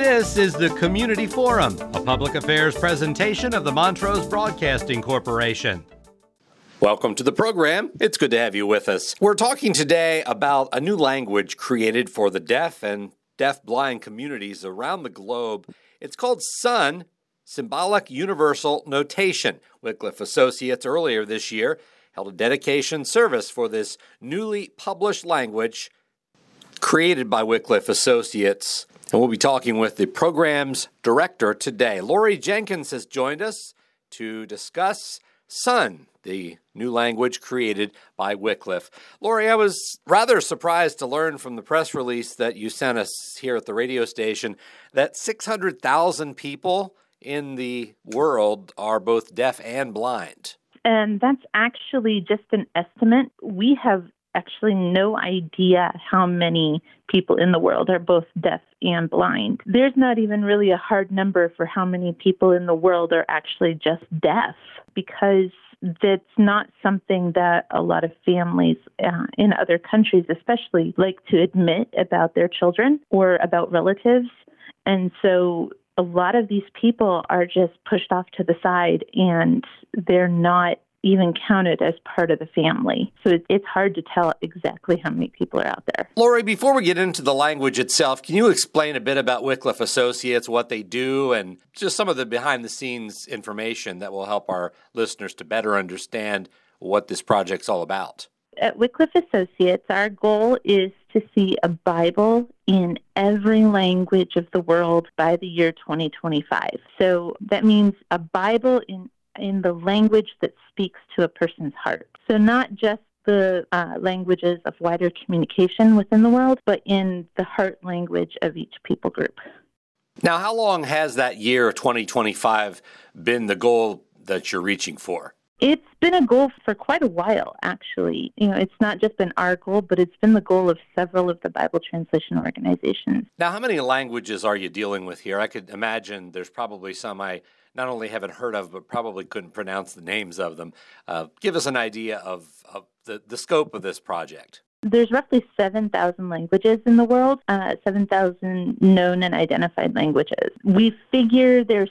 This is the Community Forum, a public affairs presentation of the Montrose Broadcasting Corporation. Welcome to the program. It's good to have you with us. We're talking today about a new language created for the deaf and deaf-blind communities around the globe. It's called SUN, Symbolic Universal Notation. Wycliffe Associates earlier this year held a dedication service for this newly published language created by Wycliffe Associates. And we'll be talking with the program's director today. Lori Jenkins has joined us to discuss SUN, the new language created by Wycliffe. Lori, I was rather surprised to learn from the press release that you sent us here at the radio station that 600,000 people in the world are both deaf and blind. And that's actually just an estimate. We have actually no idea how many people in the world are both deaf and blind. There's not even really a hard number for how many people in the world are actually just deaf, because that's not something that a lot of families in other countries especially like to admit about their children or about relatives. And so a lot of these people are just pushed off to the side, and they're not even counted as part of the family. So it's hard to tell exactly how many people are out there. Lori, before we get into the language itself, can you explain a bit about Wycliffe Associates, what they do, and just some of the behind-the-scenes information that will help our listeners to better understand what this project's all about? At Wycliffe Associates, our goal is to see a Bible in every language of the world by the year 2025. So that means a Bible in the language that speaks to a person's heart. So not just the languages of wider communication within the world, but in the heart language of each people group. Now, how long has that year of 2025 been the goal that you're reaching for? It's been a goal for quite a while, actually. It's not just been our goal, but it's been the goal of several of the Bible translation organizations. Now, how many languages are you dealing with here? I could imagine there's probably some I not only haven't heard of, but probably couldn't pronounce the names of them. Give us an idea of the scope of this project. There's roughly 7,000 languages in the world, 7,000 known and identified languages. We figure there's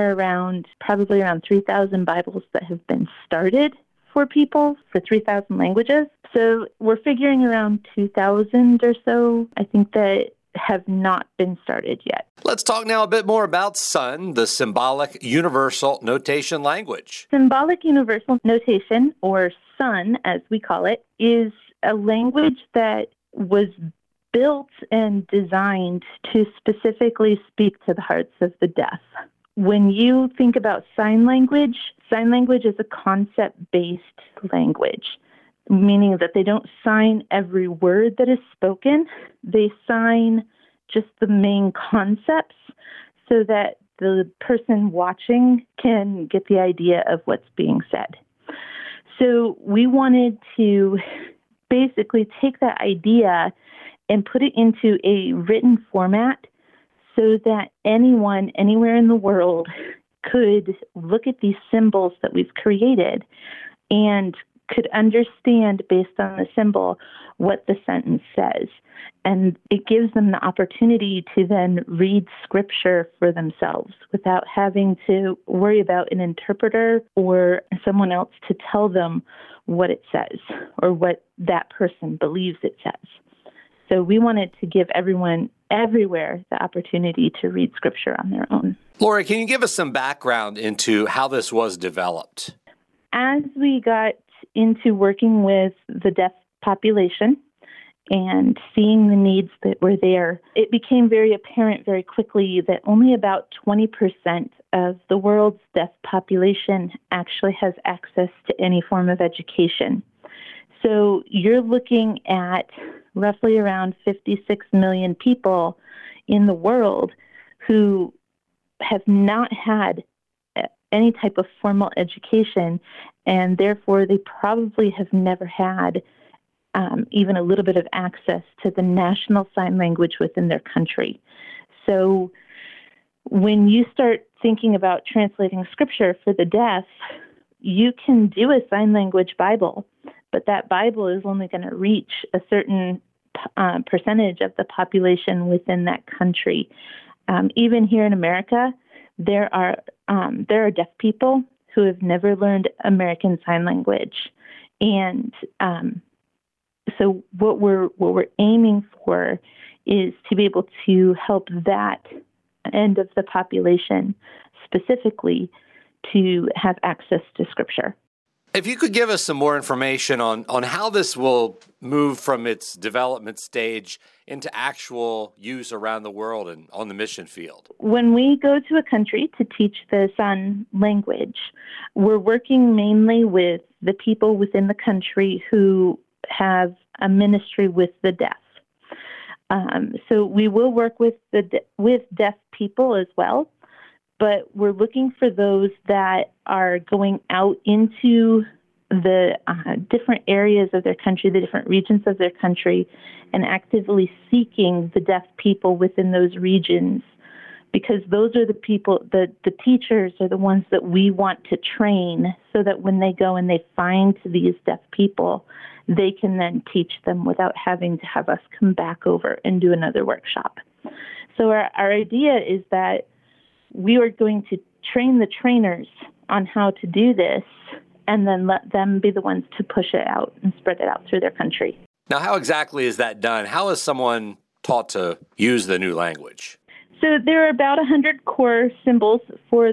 probably around 3,000 Bibles that have been started for people for 3,000 languages. So we're figuring around 2,000 or so, I think, that have not been started yet. Let's talk now a bit more about SUN, the Symbolic Universal Notation language. Symbolic Universal Notation, or SUN as we call it, is a language that was built and designed to specifically speak to the hearts of the deaf. When you think about sign language is a concept-based language, meaning that they don't sign every word that is spoken. They sign just the main concepts so that the person watching can get the idea of what's being said. So we wanted to basically take that idea and put it into a written format so that anyone, anywhere in the world, could look at these symbols that we've created and could understand based on the symbol what the sentence says. And it gives them the opportunity to then read scripture for themselves without having to worry about an interpreter or someone else to tell them what it says or what that person believes it says. So we wanted to give everyone everywhere the opportunity to read scripture on their own. Lori, can you give us some background into how this was developed? As we got into working with the deaf population and seeing the needs that were there, it became very apparent very quickly that only about 20% of the world's deaf population actually has access to any form of education. So you're looking at roughly around 56 million people in the world who have not had any type of formal education, and therefore they probably have never had even a little bit of access to the national sign language within their country. So when you start thinking about translating scripture for the deaf, you can do a sign language Bible, but that Bible is only going to reach a certain percentage of the population within that country. even here in America, there are deaf people who have never learned American Sign Language, and so what we're aiming for is to be able to help that end of the population specifically to have access to Scripture. If you could give us some more information on how this will move from its development stage into actual use around the world and on the mission field. When we go to a country to teach the Sign language, we're working mainly with the people within the country who have a ministry with the deaf. So we will work with deaf people as well, but we're looking for those that are going out into the different areas of their country, the different regions of their country, and actively seeking the deaf people within those regions, because those are the people, the teachers are the ones that we want to train so that when they go and they find these deaf people, they can then teach them without having to have us come back over and do another workshop. So our idea is that we are going to train the trainers on how to do this and then let them be the ones to push it out and spread it out through their country. Now, how exactly is that done? How is someone taught to use the new language? So there are about 100 core symbols for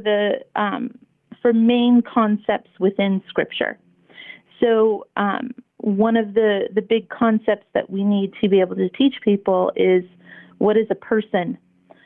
for main concepts within Scripture. So one of the big concepts that we need to be able to teach people is, what is a person?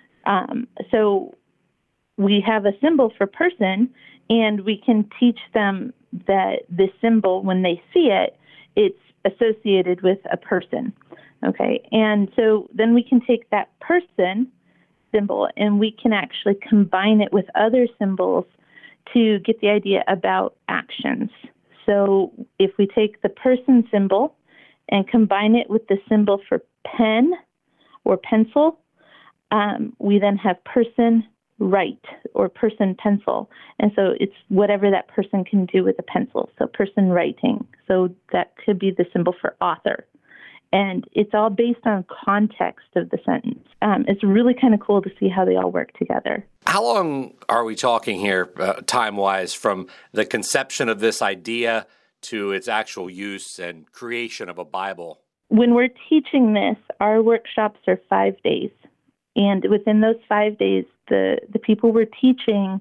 So we have a symbol for person, and we can teach them that this symbol, when they see it, it's associated with a person. Okay, and so then we can take that person symbol and we can actually combine it with other symbols to get the idea about actions. So if we take the person symbol and combine it with the symbol for pen or pencil, we then have person write or person pencil. And so it's whatever that person can do with a pencil. So person writing. So that could be the symbol for author. And it's all based on context of the sentence. It's really kind of cool to see how they all work together. How long are we talking here, time-wise, from the conception of this idea to its actual use and creation of a Bible? When we're teaching this, our workshops are 5 days. And within those 5 days, the people we're teaching,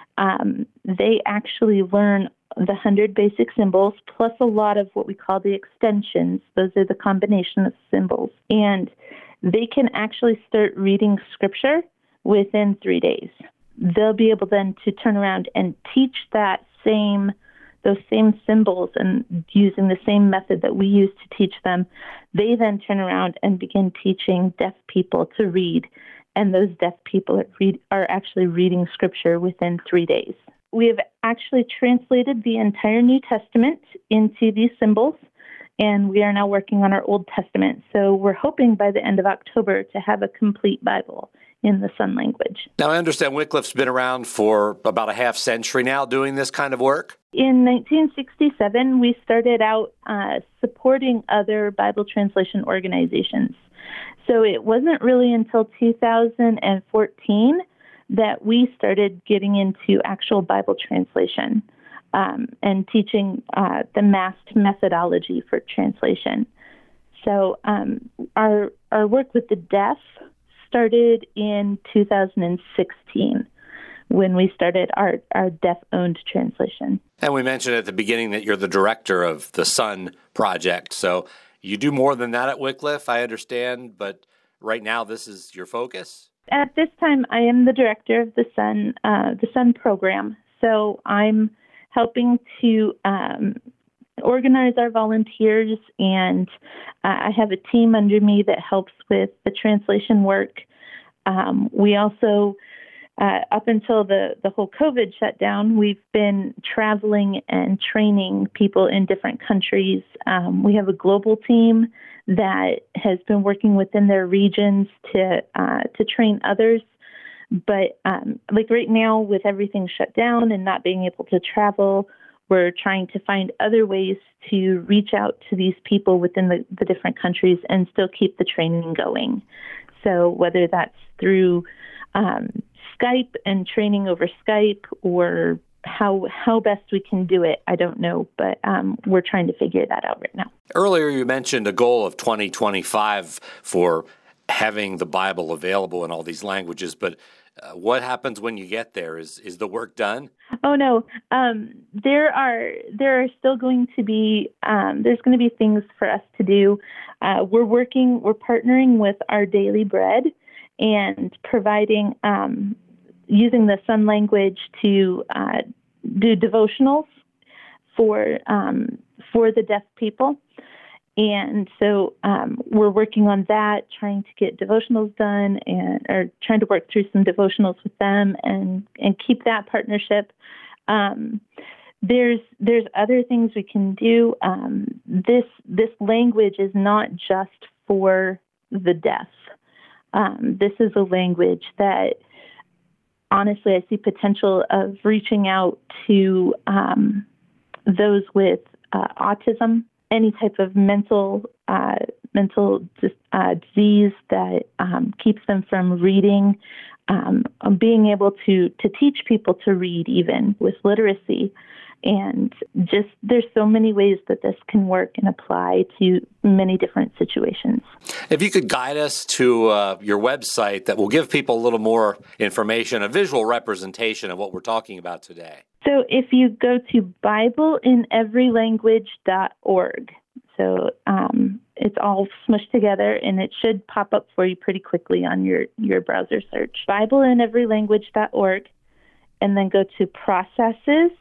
they actually learn the 100 basic symbols, plus a lot of what we call the extensions. Those are the combination of symbols. And they can actually start reading Scripture within 3 days. They'll be able then to turn around and teach those same symbols, and using the same method that we use to teach them. They then turn around and begin teaching deaf people to read. And those deaf people are actually reading Scripture within 3 days. We have actually translated the entire New Testament into these symbols, and we are now working on our Old Testament. So we're hoping by the end of October to have a complete Bible in the Sign language. Now, I understand Wycliffe's been around for about a half century now doing this kind of work. In 1967, we started out supporting other Bible translation organizations. So it wasn't really until 2014 that we started getting into actual Bible translation and teaching the MAST methodology for translation. So our work with the deaf started in 2016 when we started our deaf-owned translation. And we mentioned at the beginning that you're the director of the Sign Project. So you do more than that at Wycliffe, I understand, but right now this is your focus? At this time, I am the director of the Sign program. So I'm helping to organize our volunteers, and I have a team under me that helps with the translation work. We also, up until the whole COVID shutdown, we've been traveling and training people in different countries. We have a global team that has been working within their regions to train others. But like right now, with everything shut down and not being able to travel, we're trying to find other ways to reach out to these people within the different countries and still keep the training going. So whether that's through Skype and training over Skype, or how best we can do it, I don't know, but we're trying to figure that out right now. Earlier you mentioned a goal of 2025 for having the Bible available in all these languages, but what happens when you get there? Is the work done? Oh no, there are still going to be there's going to be things for us to do. We're partnering with Our Daily Bread and providing using the Son language to do devotionals for the deaf people. And so we're working on that, trying to get devotionals done, or trying to work through some devotionals with them and keep that partnership. There's other things we can do. This language is not just for the deaf. This is a language that, honestly, I see potential of reaching out to those with autism, any type of mental disease that keeps them from reading, being able to teach people to read, even with literacy. And just there's so many ways that this can work and apply to many different situations. If you could guide us to your website that will give people a little more information, a visual representation of what we're talking about today. So if you go to BibleInEveryLanguage.org, so it's all smushed together, and it should pop up for you pretty quickly on your browser search. BibleInEveryLanguage.org, and then go to Processes,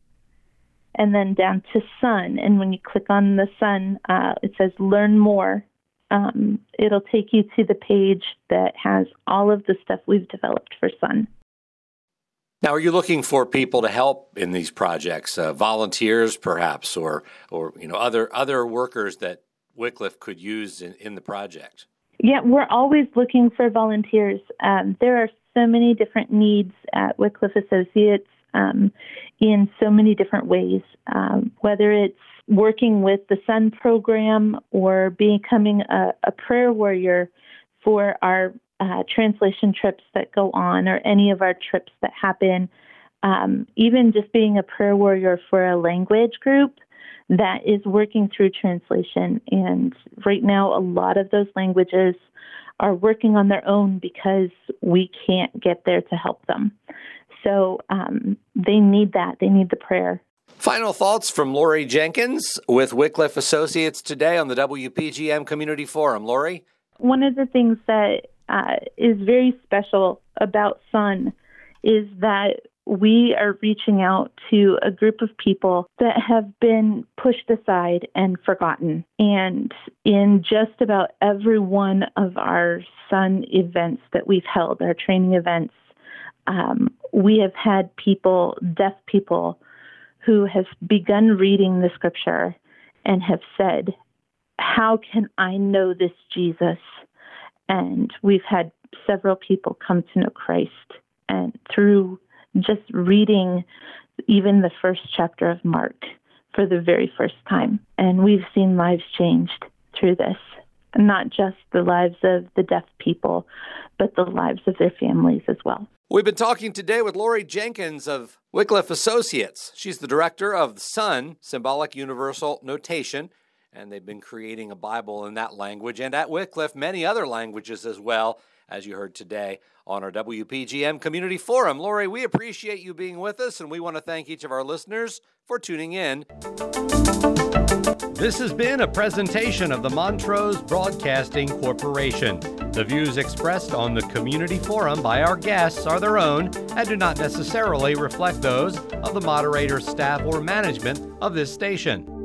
and then down to Son. And when you click on the Son, it says Learn More. It'll take you to the page that has all of the stuff we've developed for Son. Now, are you looking for people to help in these projects, volunteers perhaps, or other workers that Wycliffe could use in the project? Yeah, we're always looking for volunteers. There are so many different needs at Wycliffe Associates in so many different ways, whether it's working with the Son program or becoming a prayer warrior for our translation trips that go on, or any of our trips that happen, even just being a prayer warrior for a language group that is working through translation. And right now, a lot of those languages are working on their own because we can't get there to help them. So they need that. They need the prayer. Final thoughts from Lori Jenkins with Wycliffe Associates today on the WPGM Community Forum. Lori? One of the things that is very special about Son is that we are reaching out to a group of people that have been pushed aside and forgotten. And in just about every one of our Son events that we've held, our training events, we have had people, deaf people, who have begun reading the scripture and have said, how can I know this Jesus? And we've had several people come to know Christ, and through just reading even the first chapter of Mark for the very first time. And we've seen lives changed through this, not just the lives of the deaf people, but the lives of their families as well. We've been talking today with Lori Jenkins of Wycliffe Associates. She's the director of Son, Symbolic Universal Notation, and they've been creating a Bible in that language, and at Wycliffe, many other languages as well, as you heard today on our WPGM Community Forum. Lori, we appreciate you being with us, and we want to thank each of our listeners for tuning in. This has been a presentation of the Montrose Broadcasting Corporation. The views expressed on the Community Forum by our guests are their own and do not necessarily reflect those of the moderator, staff, or management of this station.